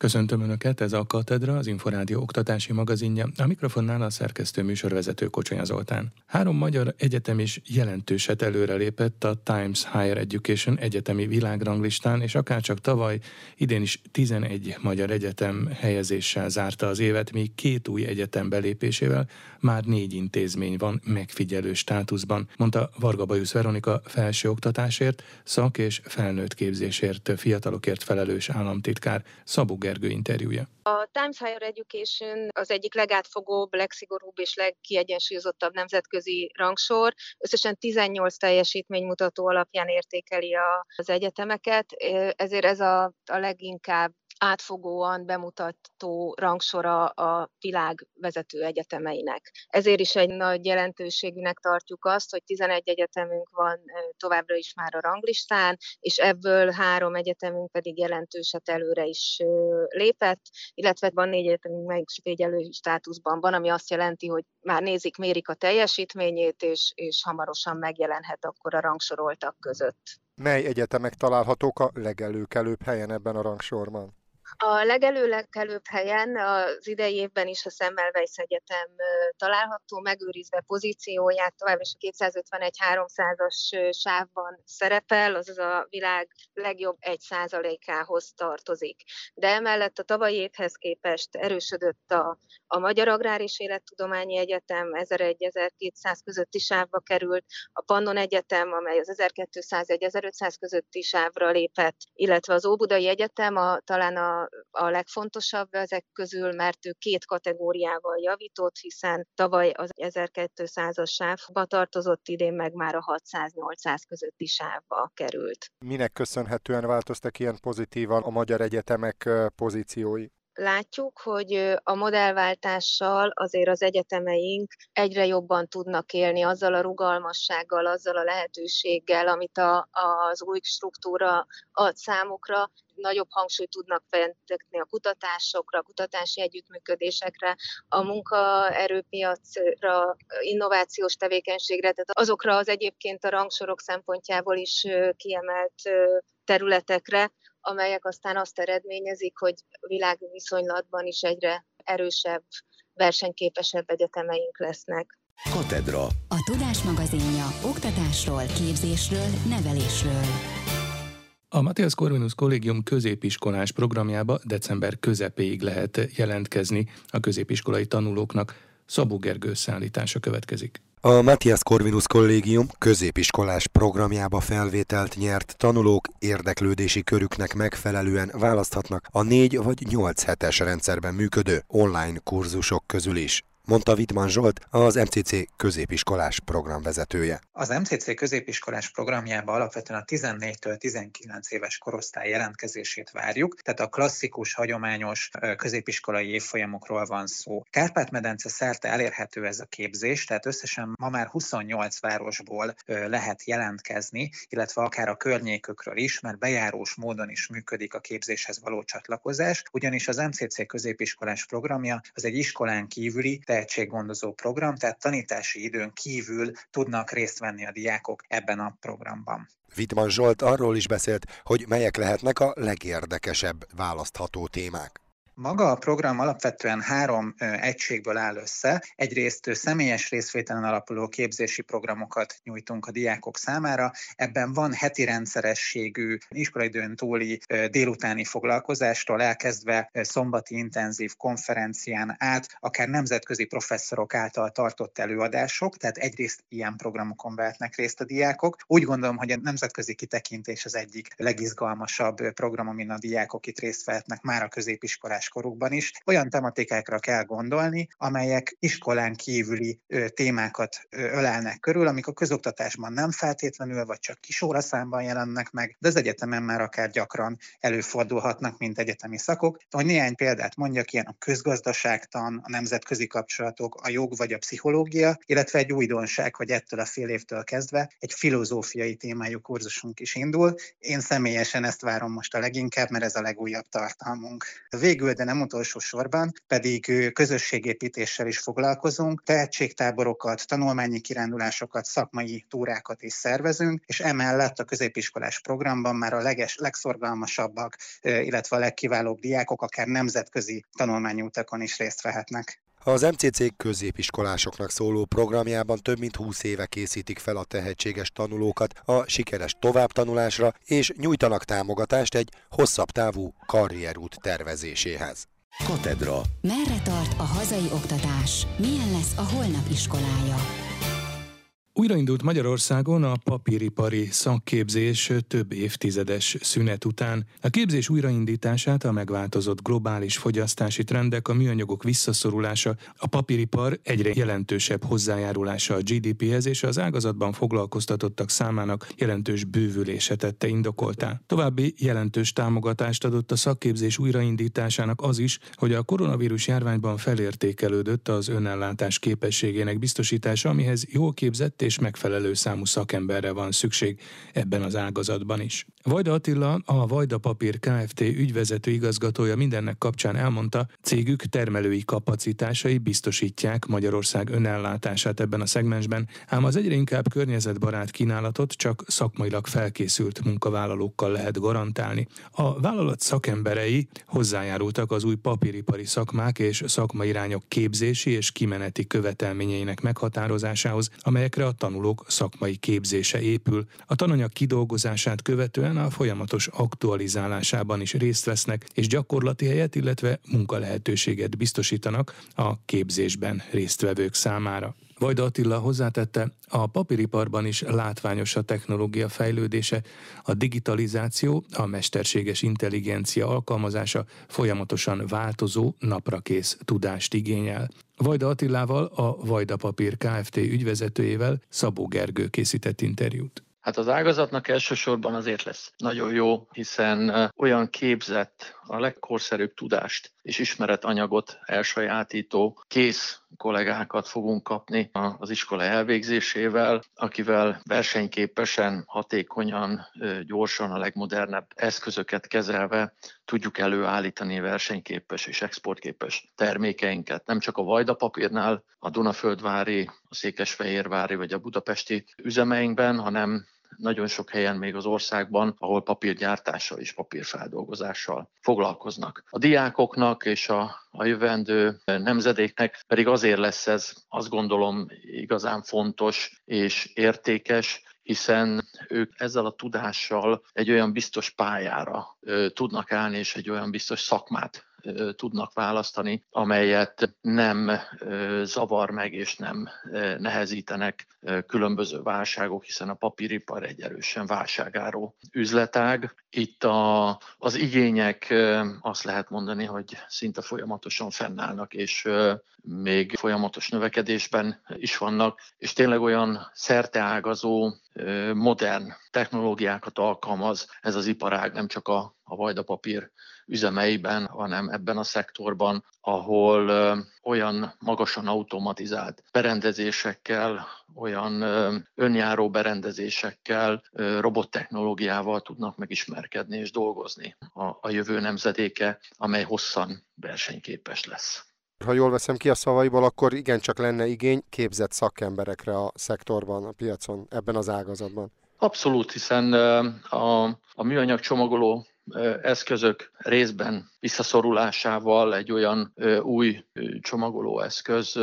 Köszöntöm Önöket, ez a Katedra, az Inforádió oktatási magazinja, a mikrofonnál a szerkesztő műsorvezető Kocsonya Zoltán. 3 magyar egyetem is jelentőset előrelépett a Times Higher Education egyetemi világranglistán, és akárcsak tavaly, idén is 11 magyar egyetem helyezéssel zárta az évet, míg 2 új egyetem belépésével már 4 intézmény van megfigyelő státuszban, mondta Varga Bajusz Veronika felsőoktatásért, szak- és felnőtt képzésért, fiatalokért felelős államtitkár. Szabó Gergő interjúja. A Times Higher Education az egyik legátfogóbb, legszigorúbb és legkiegyensúlyozottabb nemzetközi rangsor. Összesen 18 teljesítménymutató alapján értékeli az egyetemeket, ezért ez a leginkább átfogóan bemutató rangsora a világ vezető egyetemeinek. Ezért is egy nagy jelentőségűnek tartjuk azt, hogy 11 egyetemünk van továbbra is már a ranglistán, és ebből 3 egyetemünk pedig jelentőset előre is lépett, illetve van 4 egyetemünk megfigyelő státuszban van, ami azt jelenti, hogy már mérik a teljesítményét, és hamarosan megjelenhet akkor a rangsoroltak között. Mely egyetemek találhatók a legelőkelőbb helyen ebben a rangsorban? A legelőkelőbb helyen az idei évben is a Semmelweis Egyetem található, megőrizve pozícióját, továbbra is a 251-300-as sávban szerepel, azaz a világ legjobb 1%-ához tartozik. De emellett a tavalyi évhez képest erősödött a Magyar Agrár és Élettudományi Egyetem 1001-1200 közötti sávba került, a Pannon Egyetem, amely az 1201-1500 közötti sávra lépett, illetve az Óbudai Egyetem talán a legfontosabb ezek közül, mert ő 2 kategóriával javított, hiszen tavaly az 1200-as sávba tartozott, idén meg már a 600-800 közötti sávba került. Minek köszönhetően változtak ilyen pozitívan a magyar egyetemek pozíciói? Látjuk, hogy a modellváltással azért az egyetemeink egyre jobban tudnak élni azzal a rugalmassággal, azzal a lehetőséggel, amit az új struktúra ad számukra. Nagyobb hangsúlyt tudnak fektetni a kutatásokra, a kutatási együttműködésekre, a munkaerőpiacra, innovációs tevékenységre, tehát azokra az egyébként a rangsorok szempontjából is kiemelt területekre, amelyek aztán azt eredményezik, hogy világviszonylatban is egyre erősebb, versenyképesebb egyetemeink lesznek. Katedra. A Tudás magazinja oktatásról, képzésről, nevelésről. A Matthias Corvinus Kollégium középiskolás programjába december közepéig lehet jelentkezni a középiskolai tanulóknak. Szabó Gergő összeállítása következik. A Matthias Corvinus Kollégium középiskolás programjába felvételt nyert tanulók érdeklődési körüknek megfelelően választhatnak a 4 vagy 8 hetes rendszerben működő online kurzusok közül is, mondta Wittmann Zsolt, az MCC középiskolás programvezetője. Az MCC középiskolás programjába alapvetően a 14-től 19 éves korosztály jelentkezését várjuk, tehát a klasszikus, hagyományos középiskolai évfolyamokról van szó. Kárpát-medence szerte elérhető ez a képzés, tehát összesen ma már 28 városból lehet jelentkezni, illetve akár a környékökről is, mert bejárós módon is működik a képzéshez való csatlakozás, ugyanis az MCC középiskolás programja az egy iskolán kívüli tehetséggondozó program, tehát tanítási időn kívül tudnak részt venni a diákok ebben a programban. Wittmann Zsolt arról is beszélt, hogy melyek lehetnek a legérdekesebb választható témák. Maga a program alapvetően 3 egységből áll össze. Egyrészt személyes részvételen alapuló képzési programokat nyújtunk a diákok számára. Ebben van heti rendszerességű iskolaidőn túli délutáni foglalkozástól elkezdve szombati intenzív konferencián át, akár nemzetközi professzorok által tartott előadások, tehát egyrészt ilyen programokon vehetnek részt a diákok. Úgy gondolom, hogy a nemzetközi kitekintés az egyik legizgalmasabb program, amin a diákok itt részt vehetnek már a középiskolás korukban is. Olyan tematikákra kell gondolni, amelyek iskolán kívüli témákat ölelnek körül, amik a közoktatásban nem feltétlenül, vagy csak kis óraszámban jelennek meg, de az egyetemen már akár gyakran előfordulhatnak, mint egyetemi szakok. Hogy néhány példát mondjak, ilyen a közgazdaságtan, a nemzetközi kapcsolatok, a jog vagy a pszichológia, illetve egy újdonság, hogy ettől a fél évtől kezdve egy filozófiai témájú kurzusunk is indul. Én személyesen ezt várom most a leginkább, mert ez a legújabb tartalmunk. Végül kívül, de nem utolsó sorban pedig közösségépítéssel is foglalkozunk, tehetségtáborokat, tanulmányi kirándulásokat, szakmai túrákat is szervezünk, és emellett a középiskolás programban már a legszorgalmasabbak, illetve a legkiválóbb diákok akár nemzetközi tanulmányi utakon is részt vehetnek. Az MCC középiskolásoknak szóló programjában több mint 20 éve készítik fel a tehetséges tanulókat a sikeres továbbtanulásra, és nyújtanak támogatást egy hosszabb távú karrierút tervezéséhez. Katedra. Merre tart a hazai oktatás? Milyen lesz a holnap iskolája? Újraindult Magyarországon a papíripari szakképzés több évtizedes szünet után. A képzés újraindítását a megváltozott globális fogyasztási trendek, a műanyagok visszaszorulása, a papíripar egyre jelentősebb hozzájárulása a GDP-hez és az ágazatban foglalkoztatottak számának jelentős bővülése tette indokoltá. További jelentős támogatást adott a szakképzés újraindításának az is, hogy a koronavírus járványban felértékelődött az önellátás képességének biztosítása, amihez jól képzett és megfelelő számú szakemberre van szükség ebben az ágazatban is. Vajda Attila, a Vajda Papír Kft. Ügyvezető igazgatója mindennek kapcsán elmondta, cégük termelői kapacitásai biztosítják Magyarország önellátását ebben a szegmensben, ám az egyre inkább környezetbarát kínálatot csak szakmailag felkészült munkavállalókkal lehet garantálni. A vállalat szakemberei hozzájárultak az új papíripari szakmák és szakmairányok képzési és kimeneti követelményeinek meghatározásához, amelyekre a tanulók szakmai képzése épül. A tananyag kidolgozását követően a folyamatos aktualizálásában is részt vesznek, és gyakorlati helyet, illetve munkalehetőséget biztosítanak a képzésben résztvevők számára. Vajda Attila hozzátette, a papíriparban is látványos a technológia fejlődése, a digitalizáció, a mesterséges intelligencia alkalmazása folyamatosan változó, naprakész tudást igényel. Vajda Attilával, a Vajda Papír Kft. Ügyvezetőjével Szabó Gergő készített interjút. Hát az ágazatnak elsősorban azért lesz nagyon jó, hiszen olyan képzett, a legkorszerűbb tudást és ismeretanyagot elsajátító kész kollégákat fogunk kapni az iskola elvégzésével, akivel versenyképesen, hatékonyan, gyorsan a legmodernebb eszközöket kezelve tudjuk előállítani versenyképes és exportképes termékeinket. Nem csak a Vajda Papírnál, a Dunaföldvári, a Székesfehérvári vagy a budapesti üzemeinkben, hanem nagyon sok helyen még az országban, ahol papírgyártással és papírfeldolgozással foglalkoznak. A diákoknak és a jövendő nemzedéknek pedig azért lesz ez, azt gondolom, igazán fontos és értékes, hiszen ők ezzel a tudással egy olyan biztos pályára tudnak állni, és egy olyan biztos szakmát tudnak választani, amelyet nem zavar meg és nem nehezítenek különböző válságok, hiszen a papíripar egy erősen válságáró üzletág. Itt az igények azt lehet mondani, hogy szinte folyamatosan fennállnak, és még folyamatos növekedésben is vannak, és tényleg olyan szerteágazó, modern technológiákat alkalmaz ez az iparág, nem csak a Vajda Papír üzemeiben, hanem ebben a szektorban, ahol olyan magasan automatizált berendezésekkel, olyan önjáró berendezésekkel, robottechnológiával tudnak megismerkedni és dolgozni a jövő nemzedéke, amely hosszan versenyképes lesz. Ha jól veszem ki a szavaiból, akkor igencsak lenne igény képzett szakemberekre a szektorban, a piacon, ebben az ágazatban. Abszolút, hiszen a műanyag csomagoló eszközök részben visszaszorulásával egy olyan új csomagolóeszköz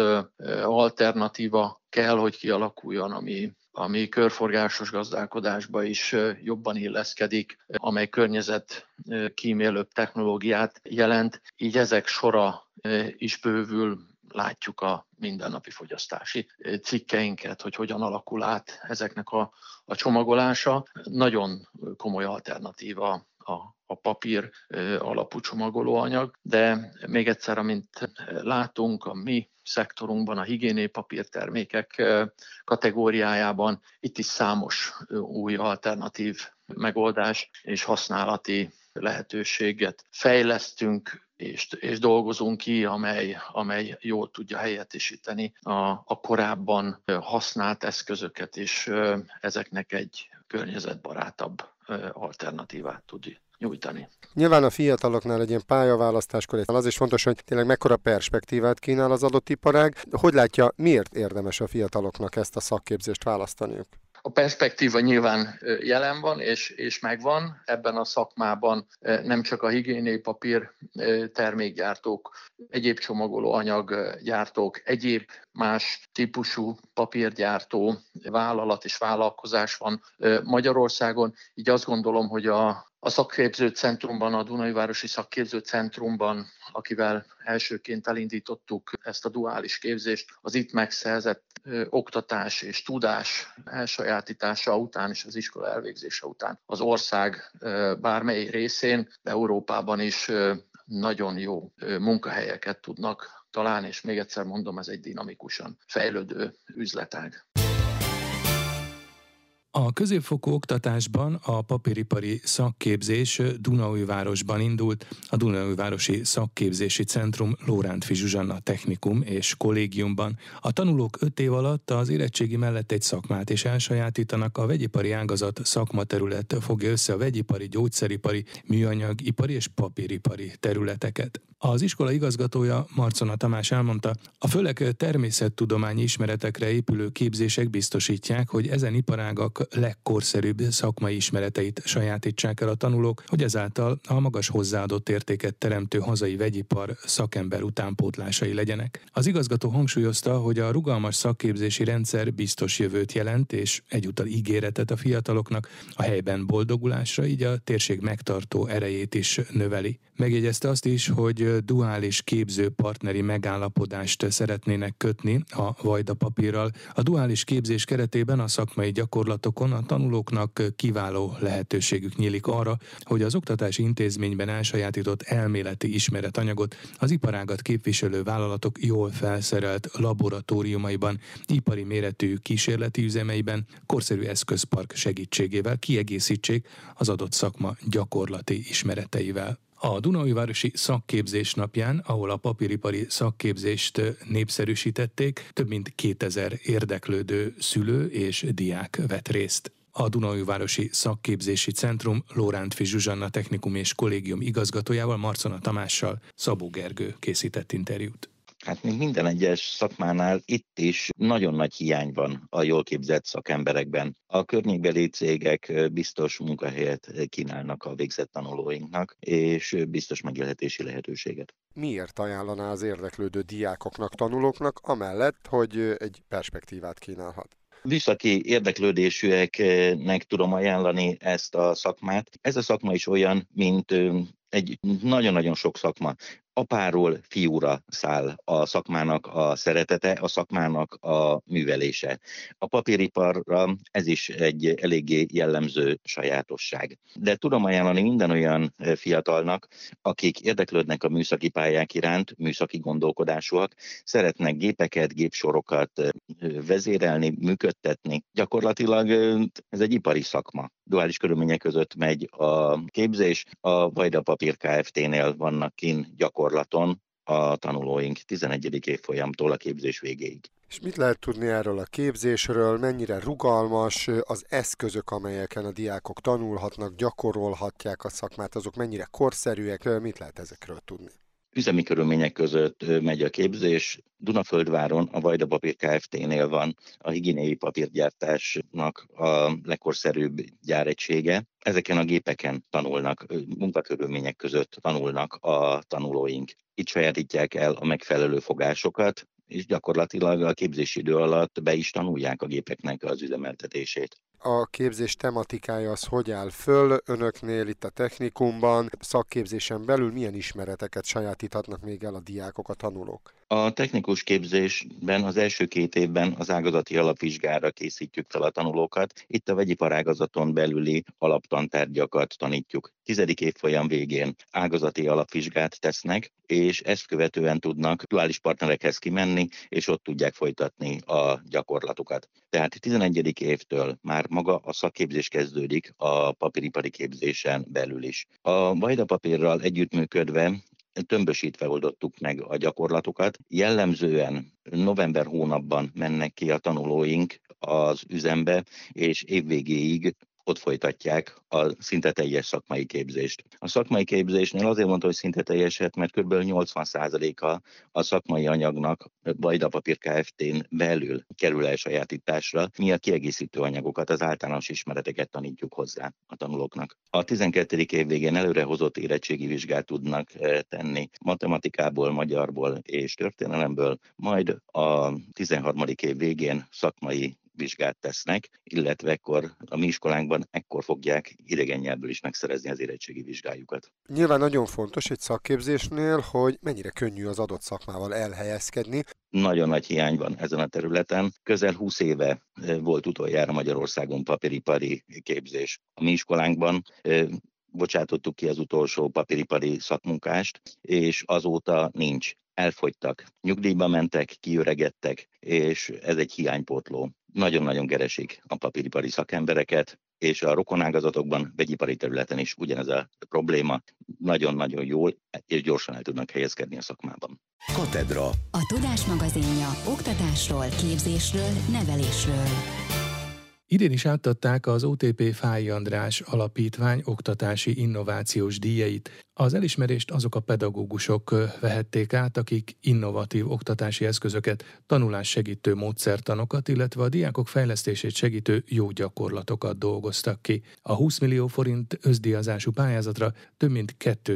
alternatíva kell, hogy kialakuljon, ami körforgásos gazdálkodásba is jobban illeszkedik, amely környezetkímélőbb technológiát jelent. Így ezek sora is bővül, látjuk a mindennapi fogyasztási cikkeinket, hogy hogyan alakul át ezeknek a csomagolása. Nagyon komoly alternatíva a papír alapú csomagolóanyag, de még egyszer, amint látunk a mi szektorunkban, a higiéniai papírtermékek kategóriájában, itt is számos új alternatív megoldás és használati lehetőséget fejlesztünk és dolgozunk ki, amely jól tudja helyettesíteni a korábban használt eszközöket, és ezeknek egy környezetbarátabb alternatívát tud nyújtani. Nyilván a fiataloknál egy ilyen pályaválasztáskor az is fontos, hogy tényleg mekkora perspektívát kínál az adott iparág. Hogy látja, miért érdemes a fiataloknak ezt a szakképzést választaniuk? A perspektíva nyilván jelen van, és megvan. Ebben a szakmában nem csak a higiéniai papír termékgyártók, egyéb csomagoló anyaggyártók, egyéb más típusú papírgyártó vállalat és vállalkozás van Magyarországon. Így azt gondolom, hogy a szakképzőcentrumban, a Dunaújvárosi Szakképzőcentrumban, akivel elsőként elindítottuk ezt a duális képzést, az itt megszerzett oktatás és tudás elsajátítása után és az iskola elvégzése után az ország bármely részén, Európában is nagyon jó munkahelyeket tudnak találni, és még egyszer mondom, ez egy dinamikusan fejlődő üzletág. A középfokú oktatásban a papíripari szakképzés Dunaújvárosban indult, a Dunaújvárosi Szakképzési Centrum Lórántffy Zsuzsanna Technikum és Kollégiumban. A tanulók 5 év alatt az érettségi mellett egy szakmát is elsajátítanak, a vegyipari ágazat szakmaterület fogja össze a vegyipari, gyógyszeripari, műanyagipari és papíripari területeket. Az iskola igazgatója, Marcona Tamás elmondta, a főleg természettudományi ismeretekre épülő képzések biztosítják, hogy ezen iparágak legkorszerűbb szakmai ismereteit sajátítsák el a tanulók, hogy ezáltal a magas hozzáadott értéket teremtő hazai vegyipar szakember utánpótlásai legyenek. Az igazgató hangsúlyozta, hogy a rugalmas szakképzési rendszer biztos jövőt jelent, és egyúttal ígéretet a fiataloknak a helyben boldogulásra, így a térség megtartó erejét is növeli. Megjegyezte azt is, hogy duális képző partneri megállapodást szeretnének kötni a Vajda Papírral. A duális képzés keretében a szakmai gyakorlatokon a tanulóknak kiváló lehetőségük nyílik arra, hogy az oktatási intézményben elsajátított elméleti ismeretanyagot az iparágat képviselő vállalatok jól felszerelt laboratóriumaiban, ipari méretű kísérleti üzemeiben, korszerű eszközpark segítségével kiegészítsék az adott szakma gyakorlati ismereteivel. A Dunaújvárosi Szakképzés napján, ahol a papíripari szakképzést népszerűsítették, több mint 2000 érdeklődő szülő és diák vett részt. A Dunaújvárosi Szakképzési Centrum Lórántffy Zsuzsanna Technikum és Kollégium igazgatójával, Marcona Tamással Szabó Gergő készített interjút. Hát mint minden egyes szakmánál itt is nagyon nagy hiány van a jól képzett szakemberekben. A környékbeli cégek biztos munkahelyet kínálnak a végzett tanulóinknak, és biztos megélhetési lehetőséget. Miért ajánlaná az érdeklődő diákoknak, tanulóknak, amellett, hogy egy perspektívát kínálhat? Műszaki érdeklődésűeknek tudom ajánlani ezt a szakmát. Ez a szakma is olyan, mint egy nagyon-nagyon sok szakma. Apáról fiúra száll a szakmának a szeretete, a szakmának a művelése. A papíriparra ez is egy eléggé jellemző sajátosság. De tudom ajánlani minden olyan fiatalnak, akik érdeklődnek a műszaki pályák iránt, műszaki gondolkodásúak, szeretnek gépeket, gépsorokat vezérelni, működtetni. Gyakorlatilag ez egy ipari szakma. Duális körülmények között megy a képzés. A Vajda Papír Kft-nél vannak kint gyakorlaton a tanulóink 11. évfolyamtól a képzés végéig. És mit lehet tudni erről a képzésről, mennyire rugalmas, az eszközök, amelyeken a diákok tanulhatnak, gyakorolhatják a szakmát, azok mennyire korszerűek, mit lehet ezekről tudni? Üzemi körülmények között megy a képzés. Dunaföldváron a Vajda Papír Kft-nél van a higiéniai papírgyártásnak a legkorszerűbb gyáregysége. Ezeken a gépeken tanulnak, munkakörülmények között tanulnak a tanulóink. Itt sajátítják el a megfelelő fogásokat, és gyakorlatilag a képzési idő alatt be is tanulják a gépeknek az üzemeltetését. A képzés tematikája az hogy áll föl önöknél itt a technikumban? Szakképzésen belül milyen ismereteket sajátíthatnak még el a diákok, a tanulók? A technikus képzésben az első 2 évben az ágazati alapvizsgára készítjük fel a tanulókat. Itt a vegyiparágazaton belüli alaptantárgyakat tanítjuk. 10. évfolyam végén ágazati alapvizsgát tesznek, és ezt követően tudnak duális partnerekhez kimenni, és ott tudják folytatni a gyakorlatukat. Tehát 11. évtől már maga a szakképzés kezdődik a papíripari képzésen belül is. A Vajda Papírral együttműködve tömbösítve oldottuk meg a gyakorlatokat. Jellemzően november hónapban mennek ki a tanulóink az üzembe, és évvégéig ott folytatják a szinte teljes szakmai képzést. A szakmai képzésnél azért mondtam, hogy szinte teljeset, mert kb. 80%-a a szakmai anyagnak Vajda Papír Kft-n belül kerül elsajátításra. Mi a kiegészítő anyagokat, az általános ismereteket tanítjuk hozzá a tanulóknak. A 12. év végén előrehozott érettségi vizsgát tudnak tenni matematikából, magyarból és történelemből, majd a 13. év végén szakmai vizsgát tesznek, illetve ekkor a mi iskolánkban ekkor fogják idegen nyelvből is megszerezni az érettségi vizsgájukat. Nyilván nagyon fontos egy szakképzésnél, hogy mennyire könnyű az adott szakmával elhelyezkedni. Nagyon nagy hiány van ezen a területen. Közel 20 éve volt utoljára Magyarországon papíripari képzés. A mi iskolánkban bocsátottuk ki az utolsó papíripari szakmunkást, és azóta nincs. Elfogytak, nyugdíjba mentek, kiöregedtek, és ez egy hiánypótló. Nagyon-nagyon keresik a papíripari szakembereket, és a rokonágazatokban, vegyipari területen is ugyanez a probléma. Nagyon-nagyon jól és gyorsan el tudnak helyezkedni a szakmában. Katedra. A Tudás magazinja oktatásról, képzésről, nevelésről. Idén is átadták az OTP Fáy András Alapítvány oktatási innovációs díjait. Az elismerést azok a pedagógusok vehették át, akik innovatív oktatási eszközöket, tanulássegítő módszertanokat, illetve a diákok fejlesztését segítő jó gyakorlatokat dolgoztak ki. A 20 millió forint összdíjazású pályázatra több mint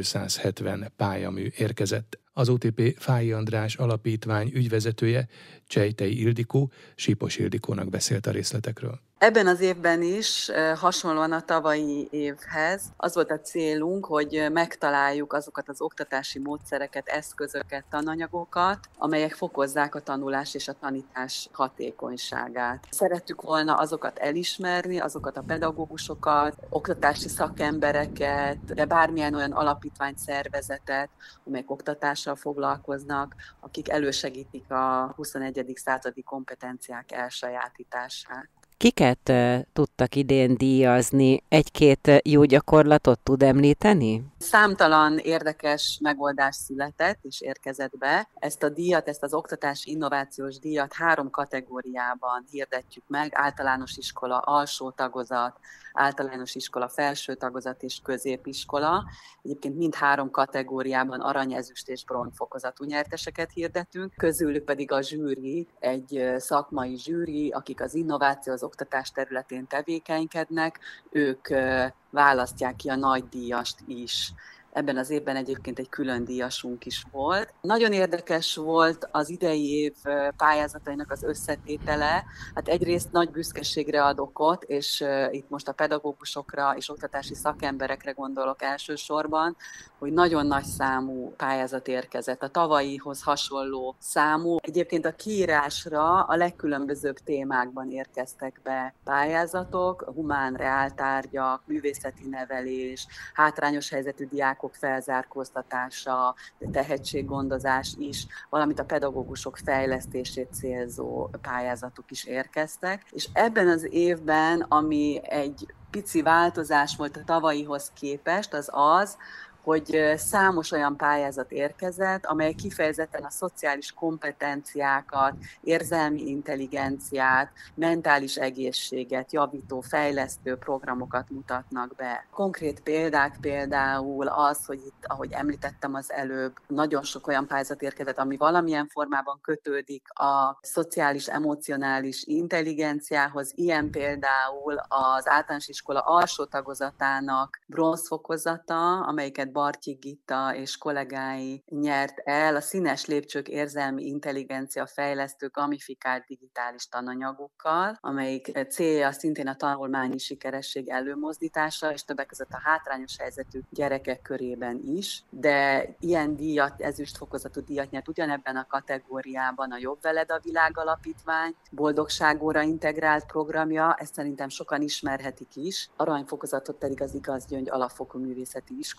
270 pályamű érkezett. Az OTP Fáy András Alapítvány ügyvezetője, Csejtei Ildikó, Sípos Ildikónak beszélt a részletekről. Ebben az évben is, hasonlóan a tavalyi évhez, az volt a célunk, hogy megtaláljuk azokat az oktatási módszereket, eszközöket, tananyagokat, amelyek fokozzák a tanulás és a tanítás hatékonyságát. Szerettük volna azokat elismerni, azokat a pedagógusokat, oktatási szakembereket, de bármilyen olyan alapítvány, szervezetet, amelyek oktatással foglalkoznak, akik elősegítik a 21. századi kompetenciák elsajátítását. Kiket tudtak idén díjazni? Egy-két jó gyakorlatot tud említeni? Számtalan érdekes megoldás született és érkezett be. Ezt a díjat, ezt az oktatási innovációs díjat 3 kategóriában hirdetjük meg: általános iskola alsó tagozat, általános iskola felső tagozat és középiskola. Egyébként mind 3 kategóriában arany, ezüst és bronz fokozatú nyerteseket hirdetünk. Közülük pedig a zsűri, egy szakmai zsűri, akik az innováció, az oktatás területén tevékenykednek, ők választják ki a nagy díjast is. Ebben az évben egyébként egy külön díjasunk is volt. Nagyon érdekes volt az idei év pályázatainak az összetétele. Hát egyrészt nagy büszkeségre ad okot, és itt most a pedagógusokra és oktatási szakemberekre gondolok elsősorban, hogy nagyon nagy számú pályázat érkezett. A tavalyihoz hasonló számú. Egyébként a kiírásra a legkülönbözőbb témákban érkeztek be pályázatok: humán reáltárgyak, művészeti nevelés, hátrányos helyzetű diákok felzárkóztatása, tehetséggondozás is, valamint a pedagógusok fejlesztését célzó pályázatok is érkeztek. És ebben az évben, ami egy pici változás volt a tavalyihoz képest, az, hogy számos olyan pályázat érkezett, amely kifejezetten a szociális kompetenciákat, érzelmi intelligenciát, mentális egészséget javító, fejlesztő programokat mutatnak be. Konkrét példák például az, hogy itt, ahogy említettem az előbb, nagyon sok olyan pályázat érkezett, ami valamilyen formában kötődik a szociális, emocionális intelligenciához. Ilyen például az általános iskola alsó tagozatának bronzfokozata, amelyiket Bartyik Gitta és kollégái nyert el, a színes lépcsők érzelmi intelligencia fejlesztő gamifikált digitális tananyagokkal, amelyik célja szintén a tanulmányi sikeresség előmozdítása, és többek között a hátrányos helyzetű gyerekek körében is. De ilyen díjat, ezüstfokozatú díjat nyert ugyanebben a kategóriában a Jobb veled a világ alapítvány boldogságóra integrált programja, ezt szerintem sokan ismerhetik is. Aranyfokozatot pedig az Igazgyöngy alapfokú művészeti iskola, az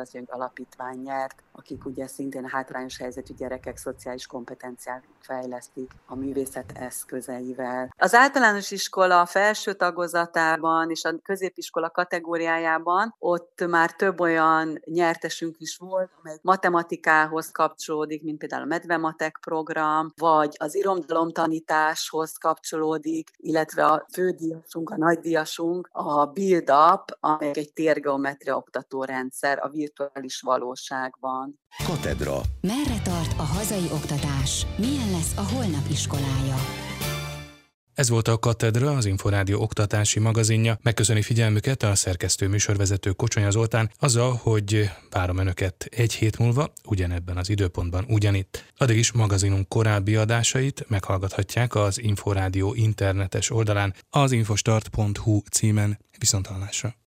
Közjog Alapítvány nyert, akik ugye szintén a hátrányos helyzetű gyerekek szociális kompetenciát fejlesztik a művészet eszközeivel. Az általános iskola felső tagozatában és a középiskola kategóriájában ott már több olyan nyertesünk is volt, amely matematikához kapcsolódik, mint például a Medvematek program, vagy az irodalomtanításhoz kapcsolódik, illetve a fődíjasunk, a nagydíjasunk, a Build Up, amely egy térgeometria oktatórendszer a virtuális valóságban. Katedra. Merre tart a hazai oktatás? Milyen lesz a holnap iskolája? Ez volt a Katedra, az Inforádió oktatási magazinja. Megköszöni figyelmüket a szerkesztő műsorvezető Kocsonya Zoltán azzal, hogy várom Önöket egy hét múlva, ugyanebben az időpontban, ugyanitt. Addig is magazinunk korábbi adásait meghallgathatják az Inforádió internetes oldalán, az infostart.hu címen. Viszonthallásra.